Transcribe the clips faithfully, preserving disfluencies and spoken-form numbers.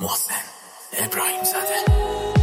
محسن ابراهیم زاده.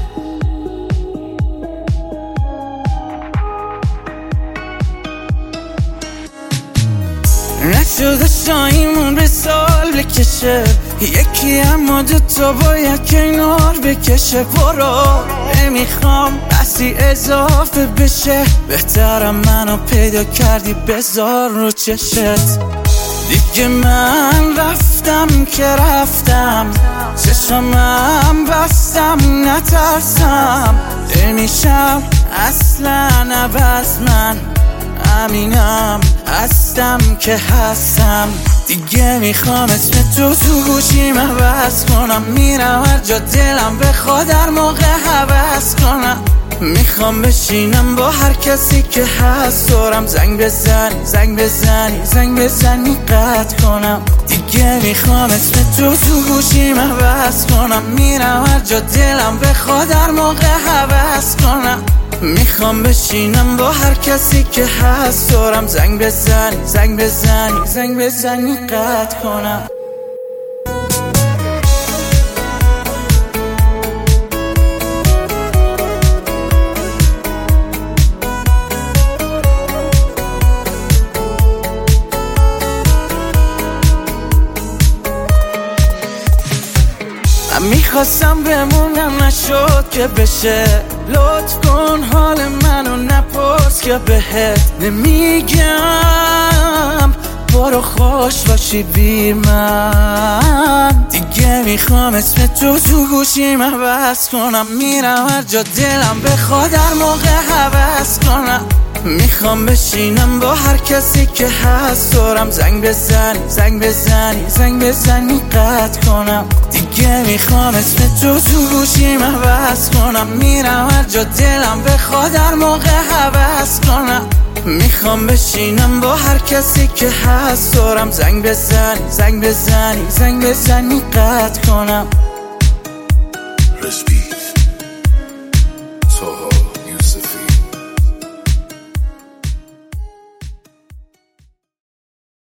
نشده شایمون به سال بکشه یکی، اما دوتا باید کنار بکشه. برو نمیخوام بسی اضافه بشه، بهترم منو پیدا کردی بذار رو چشت. دیگه من رفتم که رفتم، چشمم بستم نترسم. نمیشم اصلا عوض، من امینم هستم که هستم. دیگه میخوام اسم تو تو گوشیم عوض کنم، میرم هر جا دلم بخواد هر موقع حوض کنم. میخوام بشینم با هر کسی که هست دورم، زنگ بزنی زنگ بزنی زنگ بزنی قطع کنم. دیگه میخوام اسم تو تو گوشیم عوض کنم، میرم هر جا دلم بخواد هر موقع حوض کنم. میخوام بشینم با هر کسی که هست دورم، زنگ بزنی زنگ بزنی زنگ بزنی قطع کنم. میخواستم بمونم نشد که بشه، لطف کن حال منو نپرس که بهت نمیگم. برو خوش باشی بی من. دیگه میخوام اسم تو تو گوشیم عوض کنم، میرم هر جا دلم بخواد هر موقع حوض کنم. میخوام بشینم با هر کسی که هست دورم، زنگ بزنی زنگ بزنی زنگ بزنی قطع کنم. دیگه میخوام اسم تو تو گوشیم عوض کنم، میرم هر جا دلم بخواد هر موقع حوض کنم. میخوام بشینم با هر کسی که هست دورم، زنگ بزنی زنگ بزنی زنگ بزنی قطع کنم.